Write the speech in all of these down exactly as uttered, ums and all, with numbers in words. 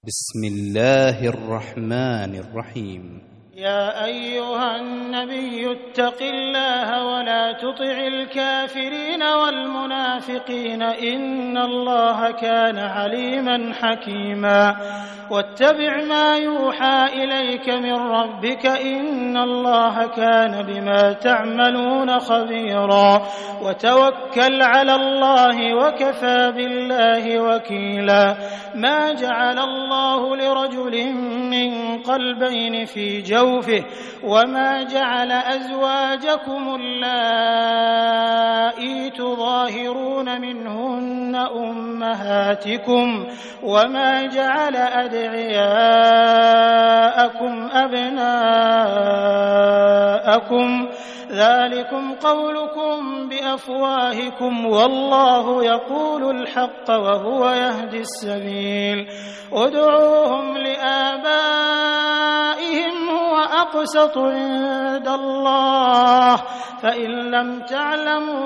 بسم الله الرحمن الرحيم. يا أيها النبي اتق الله ولا تطع الكافرين والمنافقين إن الله كان عليما حكيما واتبع ما يوحى إليك من ربك إن الله كان بما تعملون خبيرا وتوكل على الله وكفى بالله وكيلا ما جعل الله لرجل من قلبين في جوفه وما جعل أزواجكم اللائي تظاهرون منهن أمهاتكم وما جعل أدعياءكم أبناءكم ذلكم قولكم بأفواهكم والله يقول الحق وهو يهدي السبيل ادعوهم لآبائهم هو أقسط عند الله فإن لم تعلموا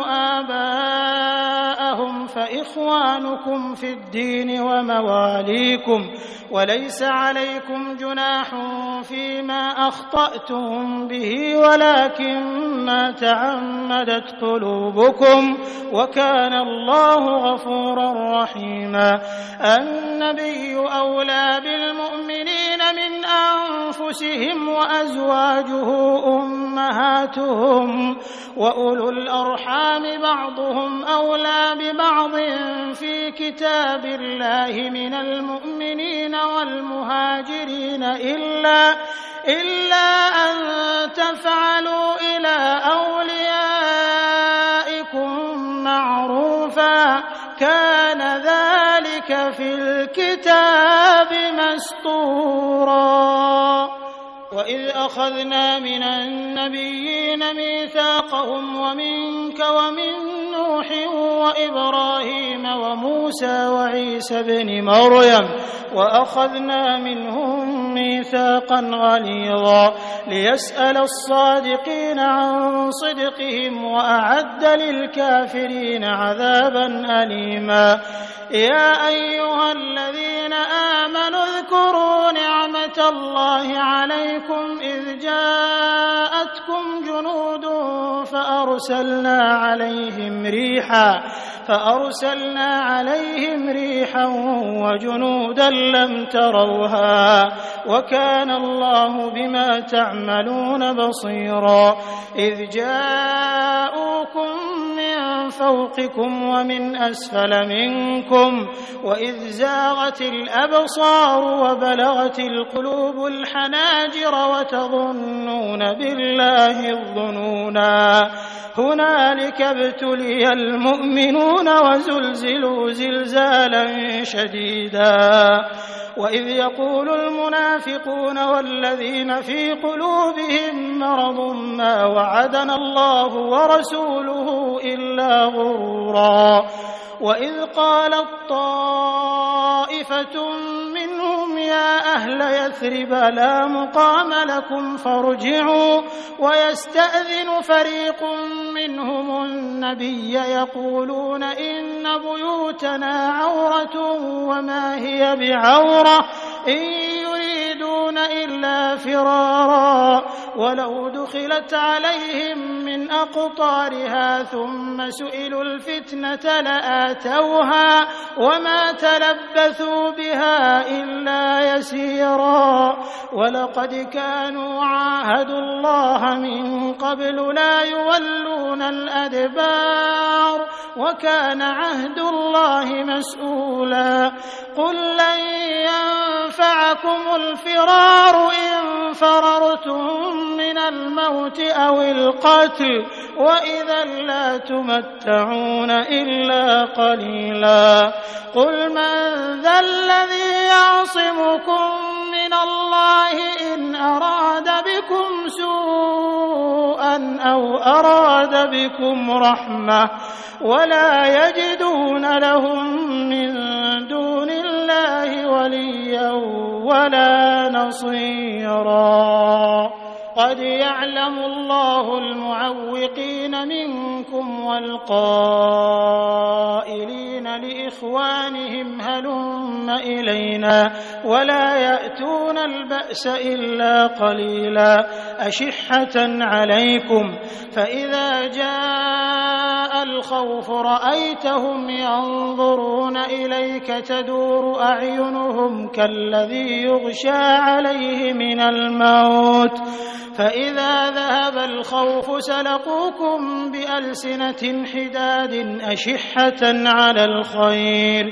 آباءهم فإخوانكم في الدين ومواليكم وليس عليكم جناح فيما أخطأتم به ولكن ما تعمدت قلوبكم وكان الله غفورا رحيما النبي أولى بالمؤمنين من أنفسهم وأزواجه أمهاتهم وأولو الأرحام بعضهم أولى ببعض في كتاب الله من المؤمنين والمهاجرين إلا إلا أن تفعلوا إلى أوليائكم معروفا كان ذلك في الكتاب مسطورا وإذ أخذنا من النبيين ميثاقهم ومنك ومن نوح وإبراهيم وموسى وعيسى ابن مريم وأخذنا منهم ميثاقا غليظا ليسأل الصادقين عن صدقهم وأعد للكافرين عذابا أليما يا أيها الذين آمنوا اذكروا نعمة الله عليكم إذ جاءتكم جنود فأرسلنا عليهم ريحا فأرسلنا عليهم ريحا وجنودا لم تروها وكان الله بما تعملون بصيرا إذ جاءوكم من فوقكم ومن أسفل منكم وإذ زاغت الأبصار وبلغت القلوب الحناجر وتظنون بالله الظنونا هنالك ابتلي المؤمنون وزلزلوا زلزالا شديدا وإذ يقول المنافقون والذين في قلوبهم مرض ما وعدنا الله ورسوله إلا غرورا وإذ قالت طائفة منهم يا أهل يثرب لا مقام لكم فارجعوا ويستأذن فريق منهم النبي يقولون إن بيوتنا عورة وما هي بعورة إن يريدون إلا فرارا ولو دخلت عليهم من أقطارها ثم سئلوا الفتنة لآتوها وما تلبثوا بها إلا يسيرا ولقد كانوا عاهدوا الله من قبل لا يولون الأدبار وكان عهد الله مسؤولا قل لن ينفعكم الفرار إن فررتم من الموت أو القتل وإذا لا تمتعون إلا قليلا قل من ذا الذي يعصمكم من الله إن أراد بكم سوءا أو أراد بكم رحمة ولا يجدون لهم من دون الله وليا ولا نصيرا قد يعلم الله المعوقين منكم والقائلين لإخوانهم هلم إلينا ولا يأتون البأس إلا قليلا أشحة عليكم فإذا جاء الخوف رأيتهم ينظرون إليك تدور أعينهم كالذي يغشى عليه من الموت فإذا ذهب الخوف سلقوكم بألسنة حداد أشحة على الخير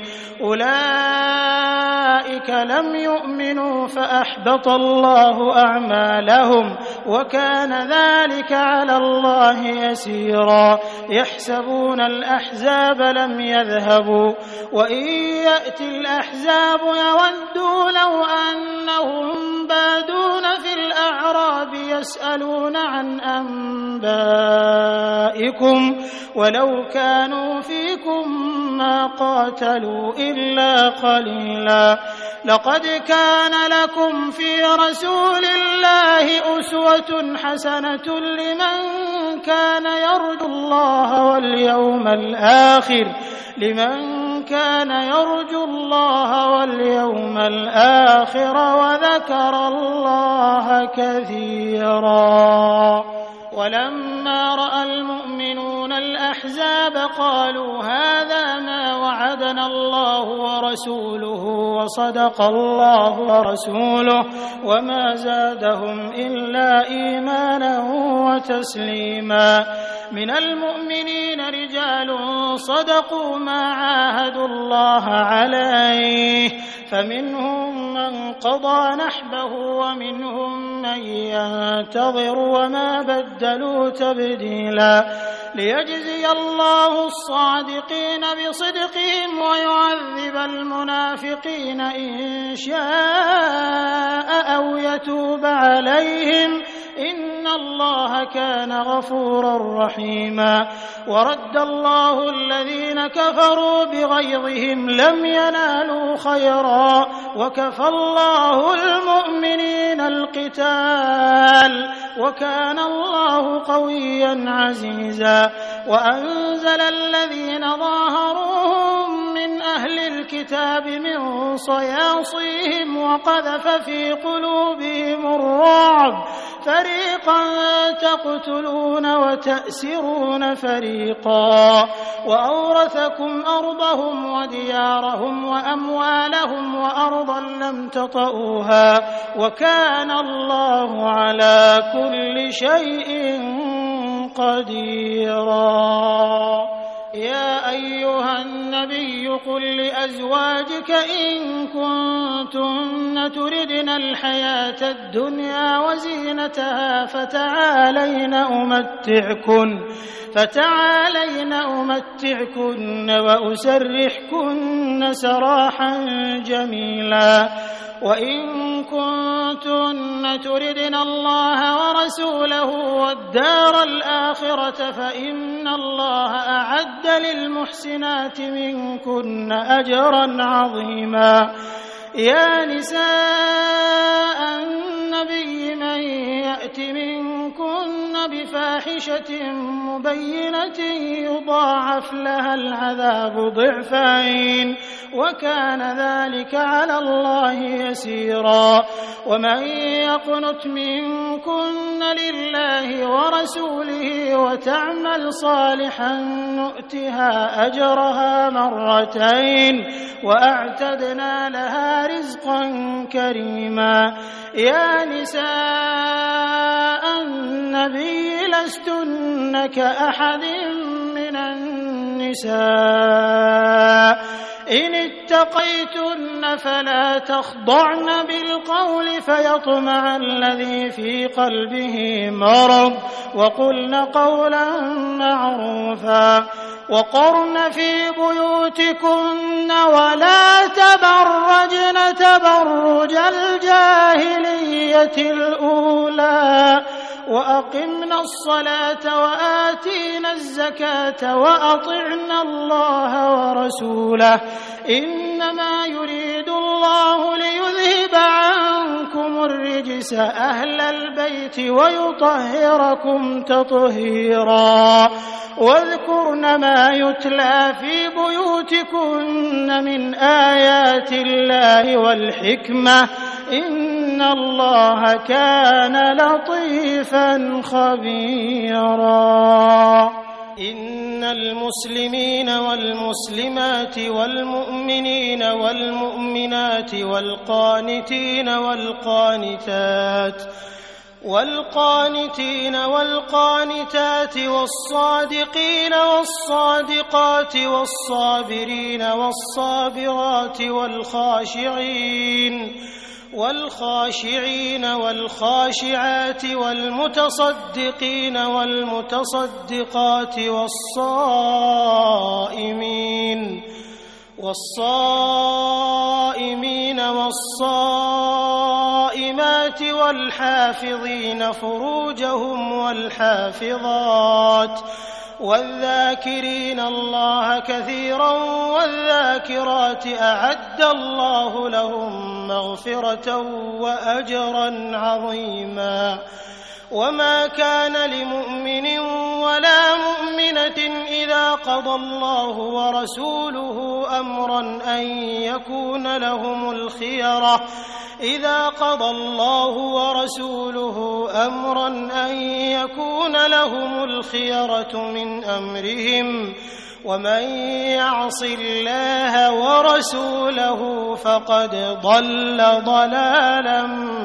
أولئك لم يؤمنوا فأحبط الله أعمالهم وكان ذلك على الله يسيرا يحسبون الأحزاب لم يذهبوا وإن يأتي الأحزاب يودوا لو أنهم بادون في الأعراب يسألون عن أنبائكم ولو كانوا فيكم ما قاتلوا إلا قليلا لقد كان لكم في رسول الله أسوة حسنة لمن كان يرجو الله واليوم الآخر لمن كان يرجو الله واليوم الآخر وذكر الله كثيرا ولما رأى المؤمنون الأحزاب قالوا هذا ما وعدنا الله ورسوله وصدق الله ورسوله وما زادهم إلا إيمانا وتسليما من المؤمنين رجال صدقوا ما عاهدوا الله عليه فمنهم من قضى نحبه ومنهم من ينتظر وما بدلوا تبديلا ليجزي الله الصادقين بصدقهم ويعذب المنافقين إن شاء أو يتوب عليهم إن الله كان غفورا رحيما ورد الله الذين كفروا بغيظهم لم ينالوا خيرا وكفى الله المؤمنين القتال وكان الله قويا عزيزا وأنزل الذين ظاهروهم من أهل الكتاب من صياصيهم وقذف في قلوبهم الرعب فريقا تقتلون وتأسرون فريقا وأورثكم أرضهم وديارهم وأموالهم وأرضا لم تطئوها وكان الله على كل شيء قديرا يا أيها النبي قل لأزواجك إن كنتن تردن الحياة الدنيا وزينتها فتعالين أمتعكن فتعالين أمتعكن وأسرحكن سراحا جميلا وإن كنتن تردن الله ورسوله والدار الآخرة فإن الله أعد للمحسنات منكن أجرا عظيما يا نساء النبي من يأت منكن بفاحشة مبينة يضاعف لها العذاب ضعفين وكان ذلك على الله يسيرا ومن يقنت منكن لله ورسوله وتعمل صالحا نؤتها أجرها مرتين وأعتدنا لها رزقا كريما يا نساء النبي لستن كأحد من النساء إن اتقيتن فلا تخضعن بالقول فيطمع الذي في قلبه مرض وقلن قولا معروفا وقرن في بيوتكن ولا تبرجن تبرج الجاهلية الأولى وأقمنا الصلاة وآتينا الزكاة وأطعنا الله ورسوله إنما يريد الله ليذهب عنكم الرجس أهل البيت ويطهركم تطهيرا واذكرن ما يتلى في بيوتكن من آيات الله والحكمة إن الله كان لطيفا خبيرا. إن المسلمين والمسلمات والمؤمنين والمؤمنات والقانتين والقانتات والقانتين والقانتات والصادقين والصادقات والصابرين والصابرات والخاشعين والخاشعين والخاشعات والمتصدقين والمتصدقات والصائمين والصائمين والصائمات والحافظين فروجهم والحافظات والذاكرين الله كثيرا والذاكرات أعد الله لهم مغفرة وأجرا عظيما. وما كان لمؤمن ولا مؤمنة إذا قضى الله ورسوله أمرا أن يكون لهم الخيرة إذا قضى الله ورسوله أمرا أن يكون لهم الخيرة من أمرهم ومن يعص الله ورسوله فقد ضل ضلالا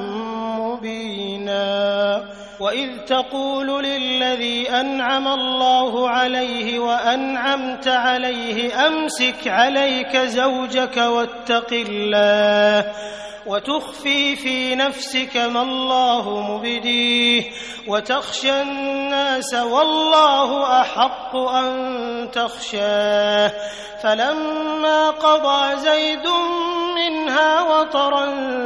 مبينا. وإذ تقول للذي أنعم الله عليه وأنعمت عليه أمسك عليك زوجك واتق الله وتخفي في نفسك ما الله مبديه وتخشى الناس والله أحق أن تخشاه. فلما قضى زيد منها وطرا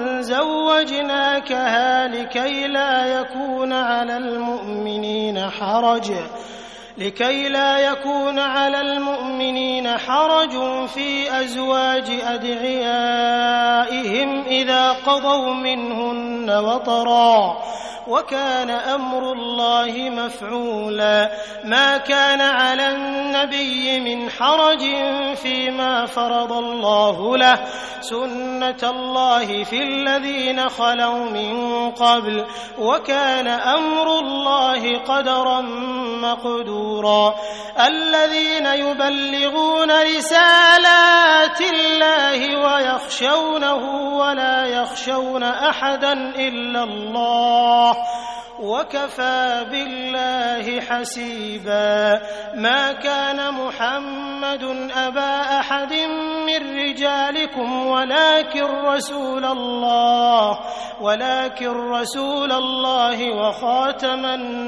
زوجناكها لكي لا يكون على المؤمنين حرج لكي لا يكون على المؤمنين حرج في أزواج أدعيائهم إذا قضوا منهن وطرا وكان أمر الله مفعولا. ما كان على النبي من حرج فيما فرض الله له سنة الله في الذين خلوا من قبل وكان أمر الله قدرا مقدورا. الذين يبلغون رسالات الله ويخشونه ولا يخشون أحدا إلا الله وكفى بالله حسيبا. ما كان محمد أبا أحد من رجالكم ولكن رسول الله ولكن رسول الله وخاتم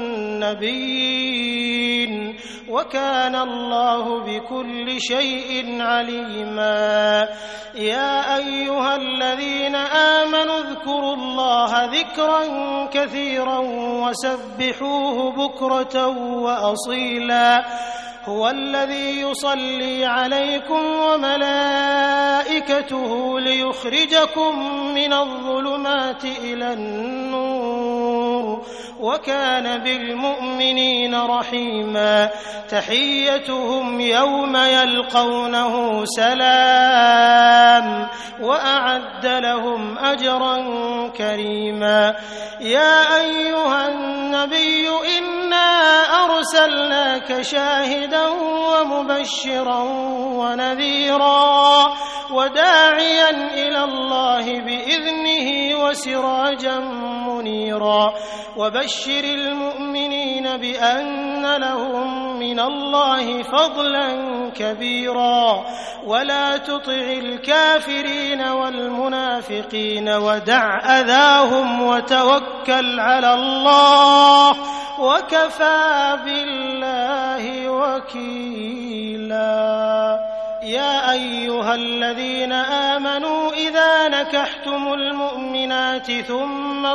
النبيين وكان الله بكل شيء عليما. يا أيها الذين آمنوا اذكروا الله ذكرا كثيرا وسبحوه بكرة وأصيلا. هو الذي يصلي عليكم وملائكته ليخرجكم من الظلمات إلى النور وكان بالمؤمنين رحيما. تحيتهم يوم يلقونه سلام وأعد لهم أجرا كريما. يا أيها النبي إنا أرسلناك شاهدا ومبشرا ونذيرا وداعيا إلى الله بإذنه وسراجا منيرا. وبشر المؤمنين بأن لهم من الله فضلا كبيرا. ولا تطع الكافرين والمنافقين ودع أذاهم وتوكل على الله وكفى بالله وكيلا. يا أيها الذين آمنوا إذا نكحتم المؤمنات ثم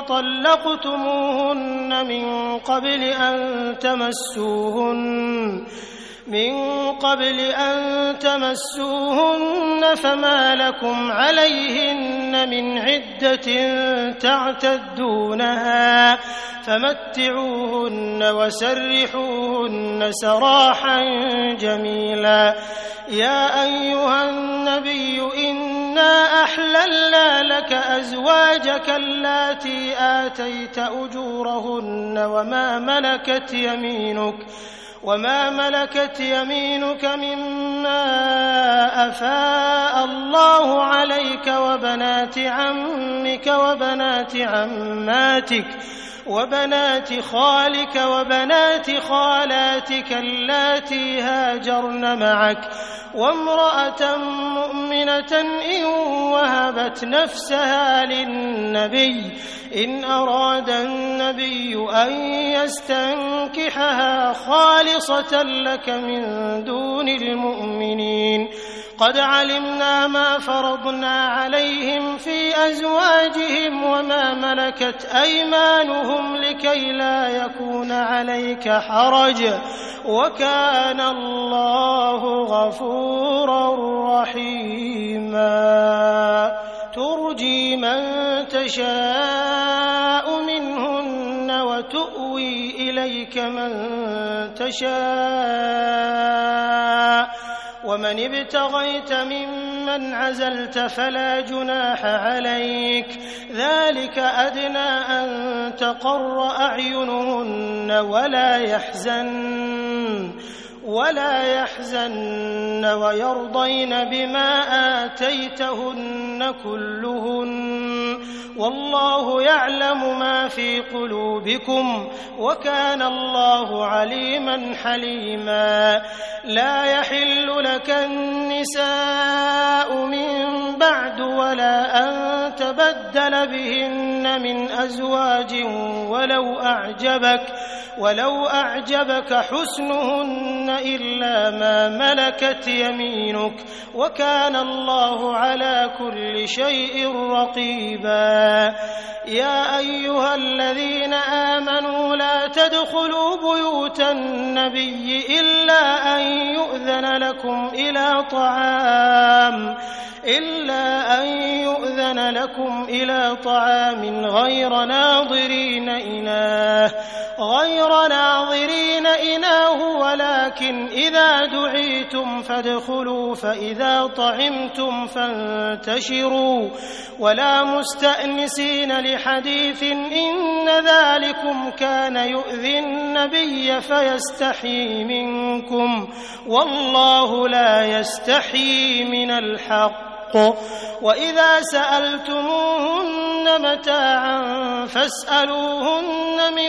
طلقتموهن من قبل أن تمسوهن من قبل أن تمسوهن فما لكم عليهن من عدة تعتدونها فمتعوهن وسرحوهن سراحا جميلا. يا أيها النبي إنا أحللنا لك أزواجك اللاتي آتيت أجورهن وما ملكت يمينك وما ملكت يمينك مما أفاء الله عليك وبنات عمك وبنات عماتك وبنات خالك وبنات خالاتك اللاتي هاجرن معك وامرأة مؤمنة إن وهبت نفسها للنبي إن أراد النبي أن يستنكحها خالصة لك من دون المؤمنين. قد علمنا ما فرضنا عليهم في أزواجهم وما ملكت أيمانهم لكي لا يكون عليك حرج وكان الله غفورا رحيما. ترجي من تشاء منهن وتؤوي إليك من تشاء ومن ابتغيت ممن عزلت فلا جناح عليك ذلك أدنى أن تقر أعينهن ولا يحزن ولا يحزن ويرضين بما آتيتهن كلهن والله يعلم ما في قلوبكم وكان الله عليما حليما. لا يحل لك النساء من بعد ولا أن تبدل بهن من أزواج ولو أعجبك ولو أعجبك حسنهن إلا ما ملكت يمينك وكان الله على كل شيء رقيبا. يا أيها الذين آمنوا لا تدخلوا بيوت النبي إلا أن يؤذن لكم إلى طعام إلا أن يؤذن لكم إلى طعام غير ناظرين إناه غير ناظرين إناه ولكن إذا دعيتم فادخلوا فإذا طعمتم فانتشروا ولا مستأنسين لحديث إن ذلكم كان يؤذي النبي فيستحيي منكم والله لا يستحيي من الحق. وإذا سألتموهن متاعا فاسألوهن من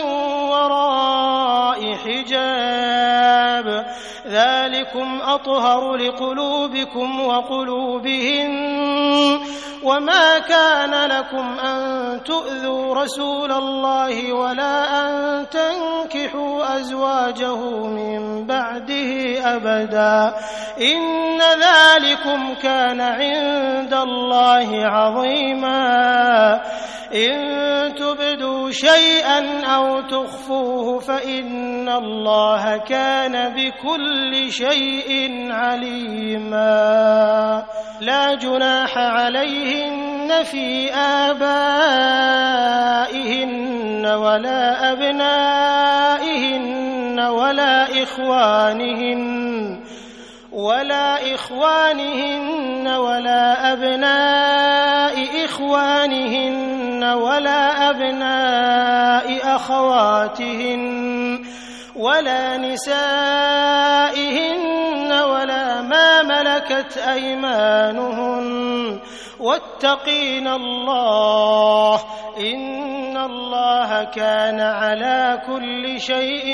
وراء حجاب ذلكم أطهر لقلوبكم وقلوبهن. وما كان لكم أن تؤذوا رسول الله ولا أن تنكحوا أزواجه من بعده أبدا إن ذلكم كان عند الله عظيما. إن تبدوا شيئا أو تخفوه فإن الله كان بكل شيء عليما. لا جناح عليهن في آبائهن ولا أبنائهن ولا إخوانهن ولا إخوانهن ولا أبناء إخوانهن ولا أبناء أخواتهن ولا نسائهن ولا ما ملكت أيمانهن واتقين الله إن الله كان على كل شيء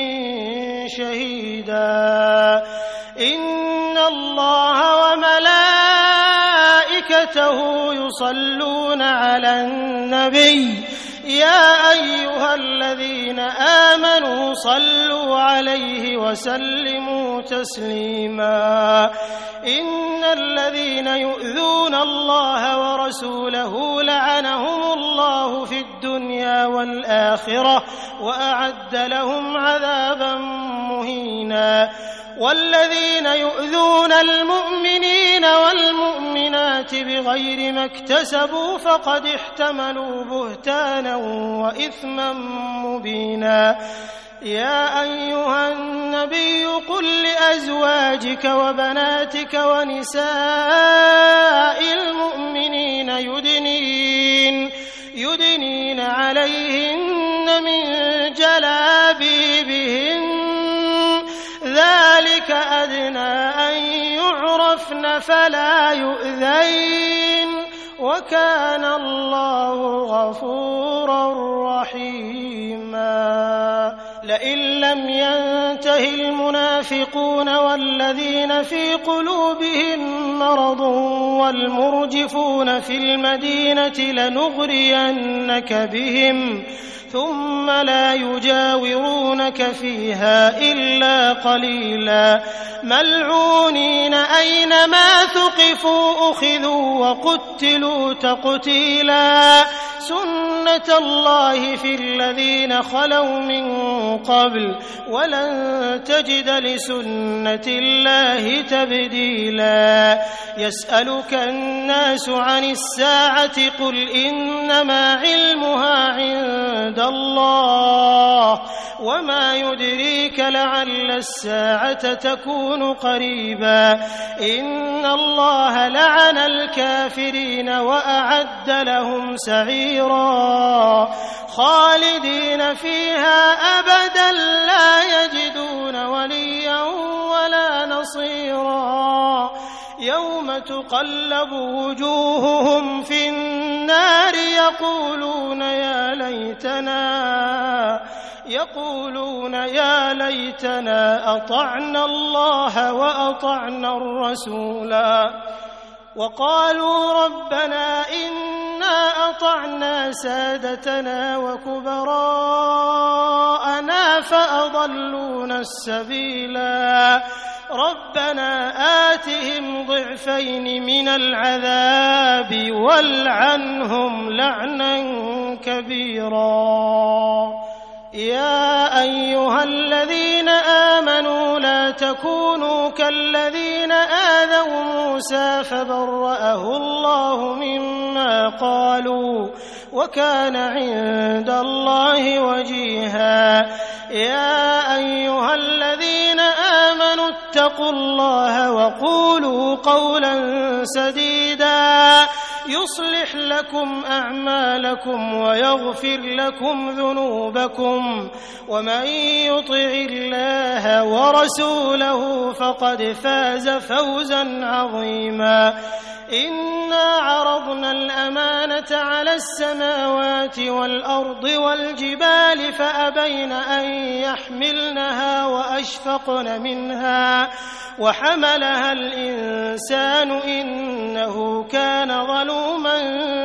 شهيدا. إن الله وملائكته يصلون على النبي يا أيها الذين آمنوا صلوا عليه وسلموا تسليما. إن الذين يؤذون الله ورسوله لعنهم الله في الدنيا والآخرة وأعد لهم عذابا مهينا. والذين يؤذون المؤمنين والمؤمنات بغير ما اكتسبوا فقد احتملوا بهتانا وإثما مبينا يا أيها النبي قل لأزواجك وبناتك ونساء المؤمنين يدنين, يدنين عليهن من جلابيبهن ذلك أدنى أن يعرفن فلا يؤذين وكان الله غفورا رحيما لئن لم ينته المنافقون والذين في قلوبهم مرض والمرجفون في المدينة لنغرينك بهم ثم لا يجاورونك فيها إلا قليلا ملعونين أينما ثقفوا أخذوا وقتلوا تقتيلا سنة الله في الذين خلوا من قبل ولن تجد لسنة الله تبديلا يسألك الناس عن الساعة قل إنما علمها عند الله وما يدريك لعل الساعة تكون قريبا إن الله لعن الكافرين وأعد لهم سعيرا خالدين فيها أبدا لا يجدون وليا ولا نصيرا يوم تقلب وجوههم في النار يقولون يا ليتنا يقولون يا ليتنا أطعنا الله وأطعنا الرسولا وقالوا ربنا إنا أطعنا سادتنا وكبراءنا فأضلونا السبيلا ربنا آتهم ضعفين من العذاب والعنهم لعنا كبيرا يا أيها الذين آمنوا لا تكونوا كالذين آذوا موسى فبرأه الله مما قالوا وكان عند الله وجيها يا أيها الذين آمنوا اتقوا الله وقولوا قولا سديدا يصلح لكم أعمالكم ويغفر لكم ذنوبكم ومن يطع الله ورسوله فقد فاز فوزا عظيما إنا عرضنا الأمانة على السماوات والأرض والجبال فأبين أن يحملنها وأشفقن منها وحملها الإنسان إنه كان ظلوما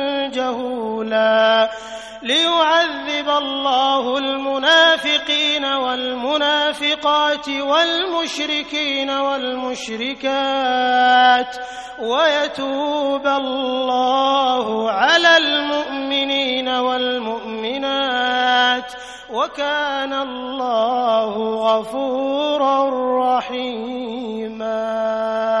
جهولا ليعذب الله المنافقين والمنافقات والمشركين والمشركات ويتوب الله على المؤمنين والمؤمنات وكان الله غفورا رحيما